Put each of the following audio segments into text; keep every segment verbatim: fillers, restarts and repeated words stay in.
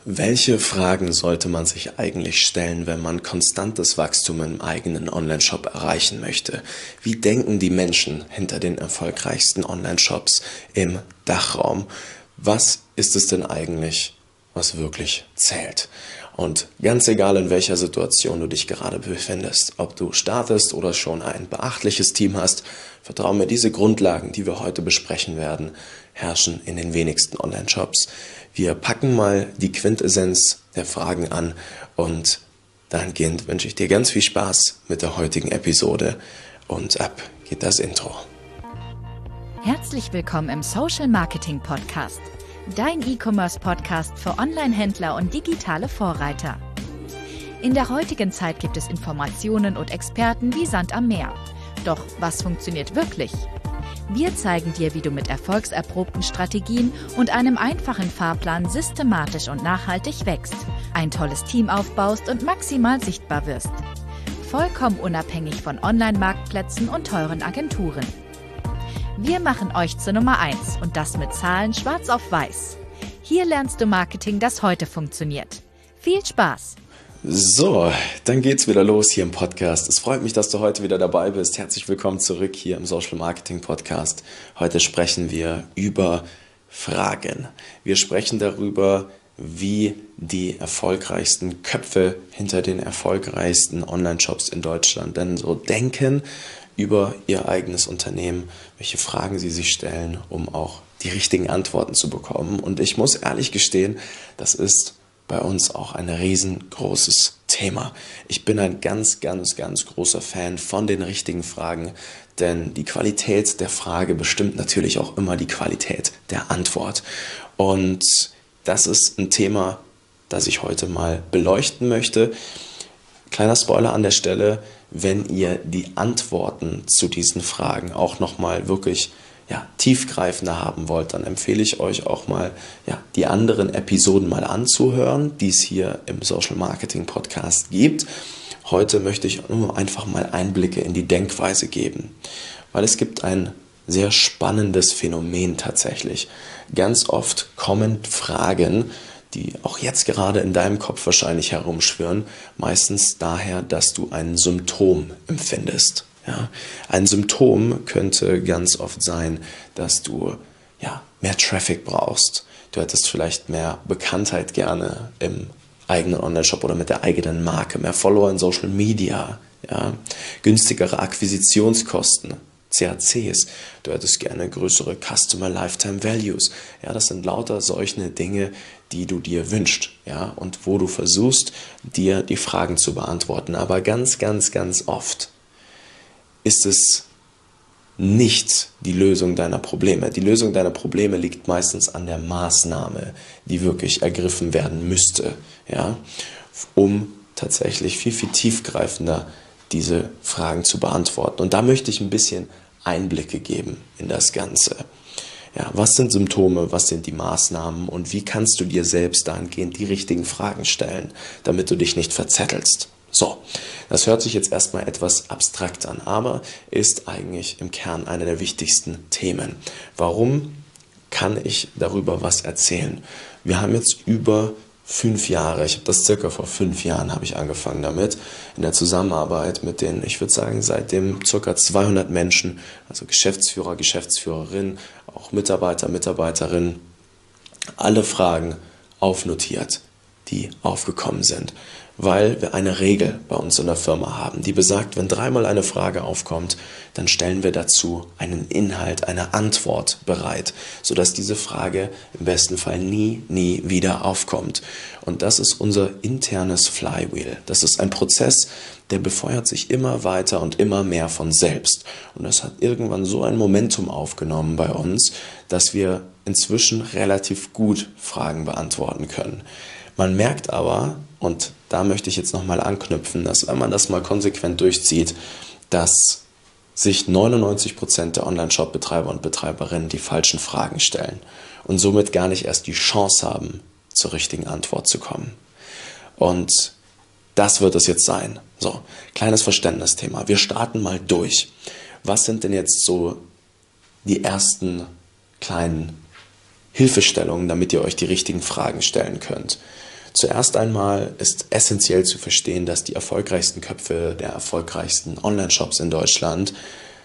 Welche Fragen sollte man sich eigentlich stellen, wenn man konstantes Wachstum im eigenen Online-Shop erreichen möchte? Wie denken die Menschen hinter den erfolgreichsten Online-Shops im Dachraum? Was ist es denn eigentlich, was wirklich zählt? Und ganz egal, in welcher Situation du dich gerade befindest, ob du startest oder schon ein beachtliches Team hast, vertraue mir, diese Grundlagen, die wir heute besprechen werden, herrschen in den wenigsten Online-Shops. Wir packen mal die Quintessenz der Fragen an und dahingehend wünsche ich dir ganz viel Spaß mit der heutigen Episode und ab geht das Intro. Herzlich willkommen im Social Marketing Podcast, dein E-Commerce-Podcast für Online-Händler und digitale Vorreiter. In der heutigen Zeit gibt es Informationen und Experten wie Sand am Meer. Doch was funktioniert wirklich? Wir zeigen dir, wie du mit erfolgserprobten Strategien und einem einfachen Fahrplan systematisch und nachhaltig wächst, ein tolles Team aufbaust und maximal sichtbar wirst. Vollkommen unabhängig von Online-Marktplätzen und teuren Agenturen. Wir machen euch zur Nummer eins und das mit Zahlen schwarz auf weiß. Hier lernst du Marketing, das heute funktioniert. Viel Spaß! So, dann geht's wieder los hier im Podcast. Es freut mich, dass du heute wieder dabei bist. Herzlich willkommen zurück hier im Social Marketing Podcast. Heute sprechen wir über Fragen. Wir sprechen darüber, wie die erfolgreichsten Köpfe hinter den erfolgreichsten Online-Shops in Deutschland denn so denken über ihr eigenes Unternehmen, welche Fragen sie sich stellen, um auch die richtigen Antworten zu bekommen. Und ich muss ehrlich gestehen, das ist bei uns auch ein riesengroßes Thema. Ich bin ein ganz, ganz, ganz großer Fan von den richtigen Fragen, denn die Qualität der Frage bestimmt natürlich auch immer die Qualität der Antwort. Und das ist ein Thema, das ich heute mal beleuchten möchte. Kleiner Spoiler an der Stelle, wenn ihr die Antworten zu diesen Fragen auch nochmal wirklich ja, tiefgreifender haben wollt, dann empfehle ich euch auch mal ja, die anderen Episoden mal anzuhören, die es hier im Social Marketing Podcast gibt. Heute möchte ich nur einfach mal Einblicke in die Denkweise geben, weil es gibt ein sehr spannendes Phänomen tatsächlich. Ganz oft kommen Fragen, die auch jetzt gerade in deinem Kopf wahrscheinlich herumschwirren, meistens daher, dass du ein Symptom empfindest. Ja, ein Symptom könnte ganz oft sein, dass du ja, mehr Traffic brauchst. Du hättest vielleicht mehr Bekanntheit gerne im eigenen Online-Shop oder mit der eigenen Marke, mehr Follower in Social Media, ja, günstigere Akquisitionskosten, C A Cs. Du hättest gerne größere Customer Lifetime Values. Ja, das sind lauter solche Dinge, die du dir wünschst, ja, und wo du versuchst, dir die Fragen zu beantworten. Aber ganz, ganz, ganz oft ist es nicht die Lösung deiner Probleme. Die Lösung deiner Probleme liegt meistens an der Maßnahme, die wirklich ergriffen werden müsste, ja, um tatsächlich viel, viel tiefgreifender diese Fragen zu beantworten. Und da möchte ich ein bisschen Einblicke geben in das Ganze. Ja, was sind Symptome, was sind die Maßnahmen und wie kannst du dir selbst dahingehend die richtigen Fragen stellen, damit du dich nicht verzettelst? So, das hört sich jetzt erstmal etwas abstrakt an, aber ist eigentlich im Kern einer der wichtigsten Themen. Warum kann ich darüber was erzählen? Wir haben jetzt über fünf Jahre, ich habe das circa vor fünf Jahren habe ich angefangen damit, in der Zusammenarbeit mit den, ich würde sagen, seitdem circa zweihundert Menschen, also Geschäftsführer, Geschäftsführerin, auch Mitarbeiter, Mitarbeiterinnen, alle Fragen aufnotiert, die aufgekommen sind. Weil wir eine Regel bei uns in der Firma haben, die besagt, wenn dreimal eine Frage aufkommt, dann stellen wir dazu einen Inhalt, eine Antwort bereit, sodass diese Frage im besten Fall nie, nie wieder aufkommt. Und das ist unser internes Flywheel. Das ist ein Prozess, der befeuert sich immer weiter und immer mehr von selbst. Und das hat irgendwann so ein Momentum aufgenommen bei uns, dass wir inzwischen relativ gut Fragen beantworten können. Man merkt aber, und da möchte ich jetzt nochmal anknüpfen, dass wenn man das mal konsequent durchzieht, dass sich neunundneunzig Prozent der Online-Shop-Betreiber und Betreiberinnen die falschen Fragen stellen und somit gar nicht erst die Chance haben, zur richtigen Antwort zu kommen. Und das wird es jetzt sein. So, kleines Verständnisthema. Wir starten mal durch. Was sind denn jetzt so die ersten kleinen Hilfestellungen, damit ihr euch die richtigen Fragen stellen könnt? Zuerst einmal ist essentiell zu verstehen, dass die erfolgreichsten Köpfe der erfolgreichsten Online-Shops in Deutschland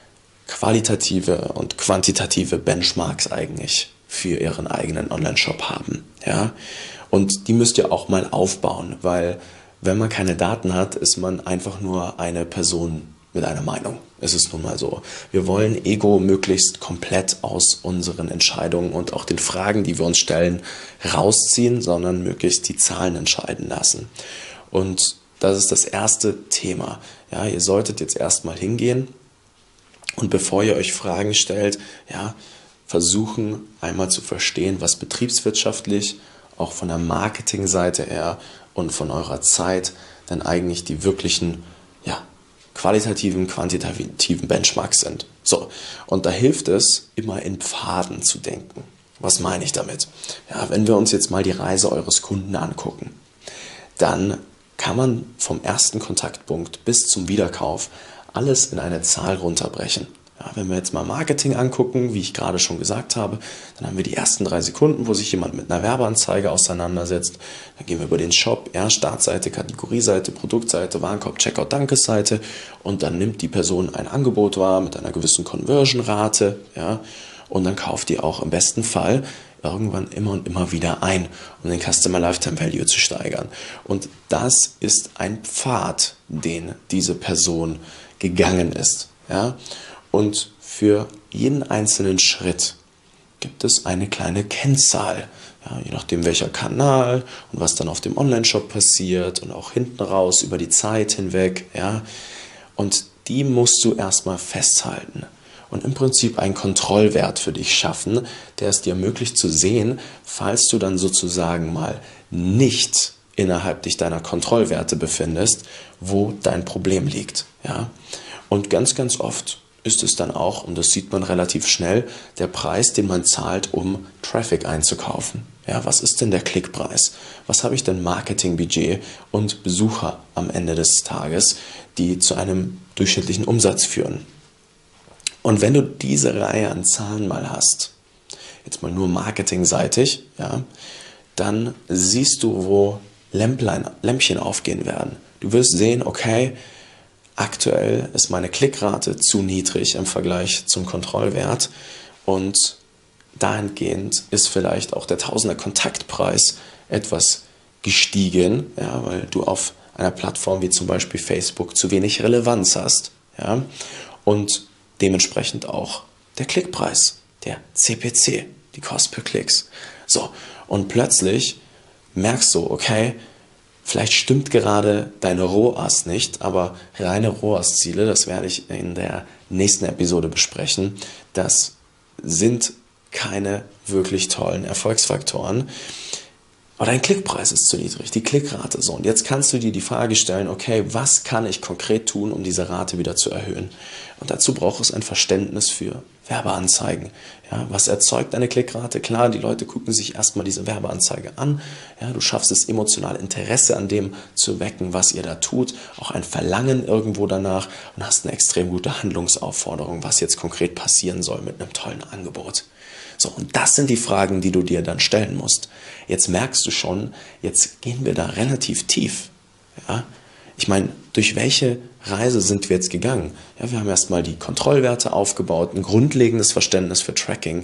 qualitative und quantitative Benchmarks eigentlich für ihren eigenen Online-Shop haben. Ja? Und die müsst ihr auch mal aufbauen, weil wenn man keine Daten hat, ist man einfach nur eine Person mit einer Meinung. Es ist nun mal so. Wir wollen Ego möglichst komplett aus unseren Entscheidungen und auch den Fragen, die wir uns stellen, rausziehen, sondern möglichst die Zahlen entscheiden lassen. Und das ist das erste Thema. Ja, ihr solltet jetzt erstmal hingehen und bevor ihr euch Fragen stellt, ja, versuchen einmal zu verstehen, was betriebswirtschaftlich, auch von der Marketingseite her und von eurer Zeit dann eigentlich die wirklichen, ja, qualitativen, quantitativen Benchmarks sind. So, und da hilft es, immer in Pfaden zu denken. Was meine ich damit? Ja, wenn wir uns jetzt mal die Reise eures Kunden angucken, dann kann man vom ersten Kontaktpunkt bis zum Wiederkauf alles in eine Zahl runterbrechen. Ja, wenn wir jetzt mal Marketing angucken, wie ich gerade schon gesagt habe, dann haben wir die ersten drei Sekunden, wo sich jemand mit einer Werbeanzeige auseinandersetzt. Dann gehen wir über den Shop, ja, Startseite, Kategorieseite, Produktseite, Warenkorb, Checkout, Dankesseite und dann nimmt die Person ein Angebot wahr mit einer gewissen Conversion-Rate, ja, und dann kauft die auch im besten Fall irgendwann immer und immer wieder ein, um den Customer Lifetime Value zu steigern. Und das ist ein Pfad, den diese Person gegangen ist, ja. Und für jeden einzelnen Schritt gibt es eine kleine Kennzahl, ja, je nachdem welcher Kanal und was dann auf dem Online-Shop passiert und auch hinten raus über die Zeit hinweg. Ja. Und die musst du erstmal festhalten und im Prinzip einen Kontrollwert für dich schaffen, der es dir ermöglicht zu sehen, falls du dann sozusagen mal nicht innerhalb dich deiner Kontrollwerte befindest, wo dein Problem liegt. Ja. Und ganz, ganz oft ist es dann auch, und das sieht man relativ schnell, der Preis, den man zahlt, um Traffic einzukaufen. Ja, was ist denn der Klickpreis? Was habe ich denn Marketingbudget und Besucher am Ende des Tages, die zu einem durchschnittlichen Umsatz führen? Und wenn du diese Reihe an Zahlen mal hast, jetzt mal nur marketingseitig, ja, dann siehst du, wo Lämplein, Lämpchen aufgehen werden. Du wirst sehen, okay, aktuell ist meine Klickrate zu niedrig im Vergleich zum Kontrollwert und dahingehend ist vielleicht auch der Tausender Kontaktpreis etwas gestiegen, ja, weil du auf einer Plattform wie zum Beispiel Facebook zu wenig Relevanz hast. Ja, und dementsprechend auch der Klickpreis, der C P C, die Cost per Klicks. So, und plötzlich merkst du, okay, vielleicht stimmt gerade deine R O A S nicht, aber reine R O A S-Ziele, das werde ich in der nächsten Episode besprechen, das sind keine wirklich tollen Erfolgsfaktoren. Aber dein Klickpreis ist zu niedrig, die Klickrate so. Und jetzt kannst du dir die Frage stellen, okay, was kann ich konkret tun, um diese Rate wieder zu erhöhen? Und dazu braucht es ein Verständnis für Werbeanzeigen. Ja, was erzeugt eine Klickrate? Klar, die Leute gucken sich erstmal diese Werbeanzeige an. Ja, du schaffst es, emotional Interesse an dem zu wecken, was ihr da tut. Auch ein Verlangen irgendwo danach und hast eine extrem gute Handlungsaufforderung, was jetzt konkret passieren soll mit einem tollen Angebot. So, und das sind die Fragen, die du dir dann stellen musst. Jetzt merkst du schon, jetzt gehen wir da relativ tief. Ja? Ich meine, durch welche Reise sind wir jetzt gegangen? Ja, wir haben erstmal die Kontrollwerte aufgebaut, ein grundlegendes Verständnis für Tracking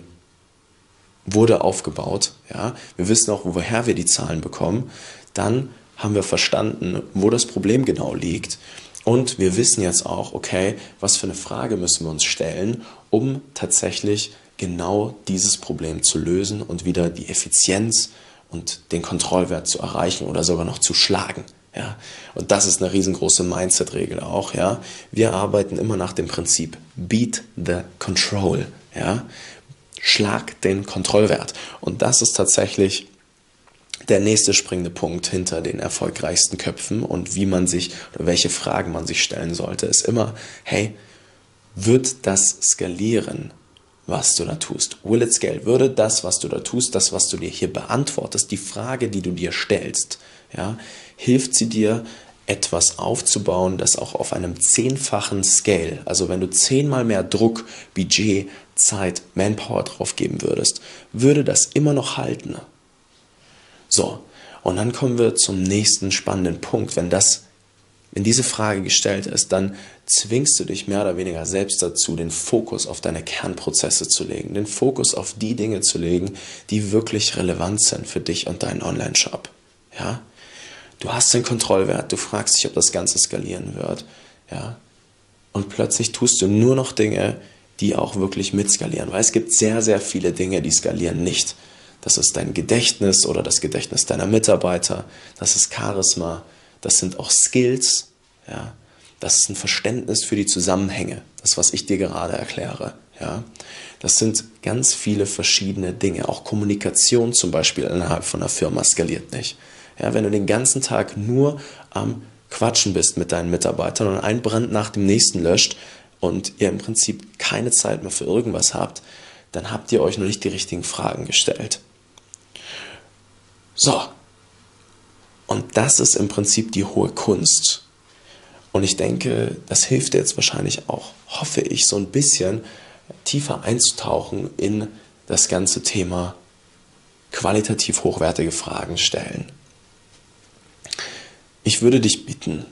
wurde aufgebaut. Ja? Wir wissen auch, woher wir die Zahlen bekommen. Dann haben wir verstanden, wo das Problem genau liegt. Und wir wissen jetzt auch, okay, was für eine Frage müssen wir uns stellen, um tatsächlich genau dieses Problem zu lösen und wieder die Effizienz und den Kontrollwert zu erreichen oder sogar noch zu schlagen. Ja? Und das ist eine riesengroße Mindset-Regel auch. Ja? Wir arbeiten immer nach dem Prinzip Beat the Control. Ja? Schlag den Kontrollwert. Und das ist tatsächlich der nächste springende Punkt hinter den erfolgreichsten Köpfen und wie man sich oder welche Fragen man sich stellen sollte, ist immer, hey, wird das skalieren, was du da tust? Will it scale? Würde das, was du da tust, das, was du dir hier beantwortest, die Frage, die du dir stellst, ja, hilft sie dir, etwas aufzubauen, das auch auf einem zehnfachen Scale, also wenn du zehnmal mehr Druck, Budget, Zeit, Manpower drauf geben würdest, würde das immer noch halten. So, Und dann kommen wir zum nächsten spannenden Punkt. Wenn das, wenn diese Frage gestellt ist, dann zwingst du dich mehr oder weniger selbst dazu, den Fokus auf deine Kernprozesse zu legen, den Fokus auf die Dinge zu legen, die wirklich relevant sind für dich und deinen Online-Shop. Ja? Du hast den Kontrollwert, du fragst dich, ob das Ganze skalieren wird. Ja? Und plötzlich tust du nur noch Dinge, die auch wirklich mitskalieren, weil es gibt sehr, sehr viele Dinge, die skalieren nicht. Das ist dein Gedächtnis oder das Gedächtnis deiner Mitarbeiter, das ist Charisma, das sind auch Skills, ja, das ist ein Verständnis für die Zusammenhänge, das, was ich dir gerade erkläre. Ja. Das sind ganz viele verschiedene Dinge, auch Kommunikation zum Beispiel innerhalb von einer Firma skaliert nicht. Ja, wenn du den ganzen Tag nur am Quatschen bist mit deinen Mitarbeitern und ein Brand nach dem nächsten löscht und ihr im Prinzip keine Zeit mehr für irgendwas habt, dann habt ihr euch noch nicht die richtigen Fragen gestellt. So, und das ist im Prinzip die hohe Kunst. Und ich denke, das hilft dir jetzt wahrscheinlich auch, hoffe ich, so ein bisschen tiefer einzutauchen in das ganze Thema qualitativ hochwertige Fragen stellen. Ich würde dich bitten,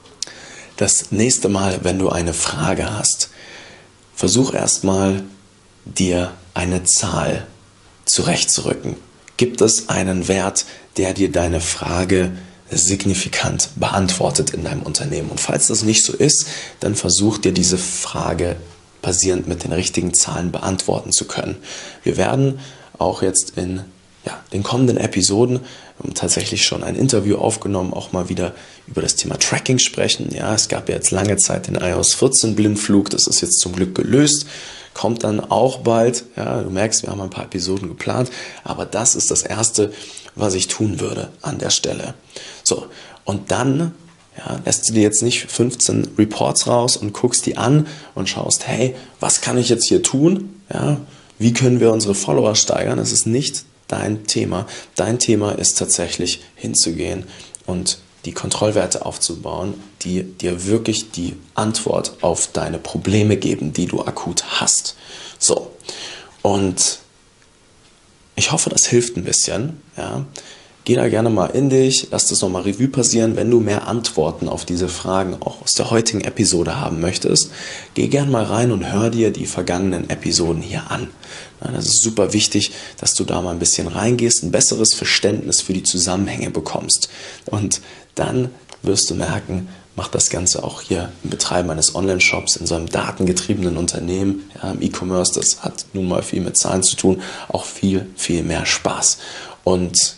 das nächste Mal, wenn du eine Frage hast, versuch erstmal, dir eine Zahl zurechtzurücken. Gibt es einen Wert, der dir deine Frage signifikant beantwortet in deinem Unternehmen? Und falls das nicht so ist, dann versuch dir diese Frage basierend mit den richtigen Zahlen beantworten zu können. Wir werden auch jetzt in ja, den kommenden Episoden tatsächlich schon ein Interview aufgenommen, auch mal wieder über das Thema Tracking sprechen. Ja, es gab ja jetzt lange Zeit den i O S vierzehn Blindflug, das ist jetzt zum Glück gelöst, kommt dann auch bald. Ja, du merkst, wir haben ein paar Episoden geplant, aber das ist das Erste, was ich tun würde an der Stelle. So, und dann ja, lässt du dir jetzt nicht fünfzehn Reports raus und guckst die an und schaust, hey, was kann ich jetzt hier tun? Ja, wie können wir unsere Follower steigern? Das ist nicht dein Thema. Dein Thema ist tatsächlich hinzugehen und die Kontrollwerte aufzubauen, die dir wirklich die Antwort auf deine Probleme geben, die du akut hast. So, und ich hoffe, das hilft ein bisschen. Ja. Geh da gerne mal in dich, lass das nochmal Revue passieren. Wenn du mehr Antworten auf diese Fragen auch aus der heutigen Episode haben möchtest, geh gerne mal rein und hör dir die vergangenen Episoden hier an. Ja, das ist super wichtig, dass du da mal ein bisschen reingehst, ein besseres Verständnis für die Zusammenhänge bekommst. Und dann wirst du merken, macht das Ganze auch hier im Betreiben eines Online-Shops in so einem datengetriebenen Unternehmen, ja, im E-Commerce, das hat nun mal viel mit Zahlen zu tun, auch viel, viel mehr Spaß. Und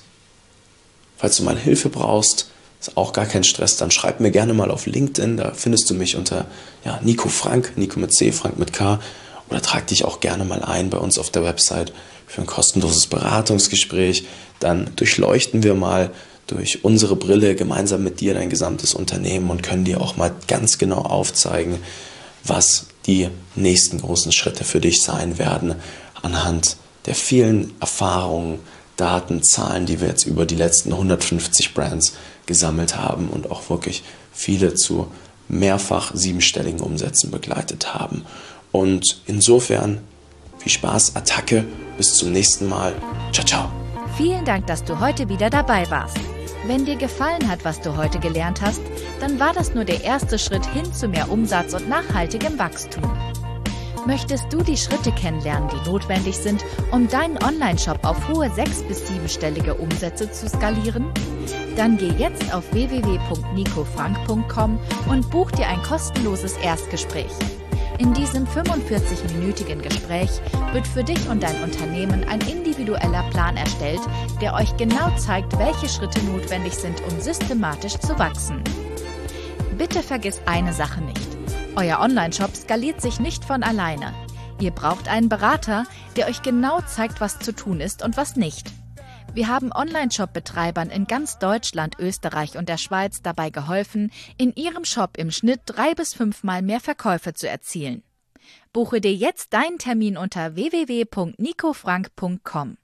falls du mal Hilfe brauchst, ist auch gar kein Stress, dann schreib mir gerne mal auf LinkedIn, da findest du mich unter ja, Nico Frank, Nico mit C, Frank mit K, oder trag dich auch gerne mal ein bei uns auf der Website für ein kostenloses Beratungsgespräch. Dann durchleuchten wir mal durch unsere Brille gemeinsam mit dir dein gesamtes Unternehmen und können dir auch mal ganz genau aufzeigen, was die nächsten großen Schritte für dich sein werden anhand der vielen Erfahrungen, Daten, Zahlen, die wir jetzt über die letzten hundertfünfzig Brands gesammelt haben und auch wirklich viele zu mehrfach siebenstelligen Umsätzen begleitet haben. Und insofern viel Spaß, Attacke, bis zum nächsten Mal. Ciao, ciao. Vielen Dank, dass du heute wieder dabei warst. Wenn dir gefallen hat, was du heute gelernt hast, dann war das nur der erste Schritt hin zu mehr Umsatz und nachhaltigem Wachstum. Möchtest du die Schritte kennenlernen, die notwendig sind, um deinen Online-Shop auf hohe sechs- bis siebenstellige Umsätze zu skalieren? Dann geh jetzt auf w w w punkt nico frank punkt com und buch dir ein kostenloses Erstgespräch. In diesem fünfundvierzig-minütigen Gespräch wird für dich und dein Unternehmen ein individueller Plan erstellt, der euch genau zeigt, welche Schritte notwendig sind, um systematisch zu wachsen. Bitte vergiss eine Sache nicht. Euer Online-Shop skaliert sich nicht von alleine. Ihr braucht einen Berater, der euch genau zeigt, was zu tun ist und was nicht. Wir haben Online-Shop-Betreibern in ganz Deutschland, Österreich und der Schweiz dabei geholfen, in ihrem Shop im Schnitt drei bis fünfmal mehr Verkäufe zu erzielen. Buche dir jetzt deinen Termin unter w w w punkt nico frank punkt com.